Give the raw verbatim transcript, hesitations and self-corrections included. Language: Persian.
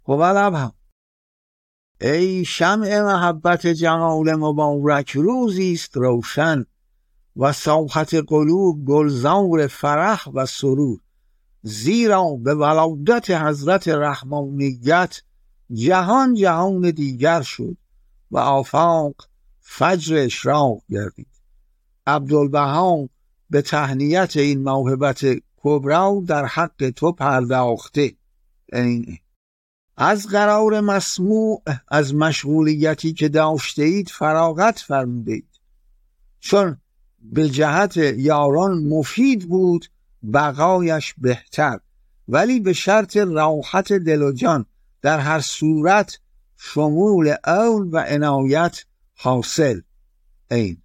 هم ای شمع محبت جمال مبارک، روزی است روشن و ساحت قلوب گلزار فرح و سرور. زیرا به ولادت حضرت رحمانیت جهان جهان دیگر شد و آفاق فجر اشراق گردید. عبدالبها به تهنیت این موهبت کبرا در حق تو پرداخته. این از قرار مسموع از مشغولیتی که داشته اید فراغت فرمودید، چون به جهت یاران مفید بود بقایش بهتر، ولی به شرط راحت دل و جان در هر صورت شمول اول و عنایت حاصل. این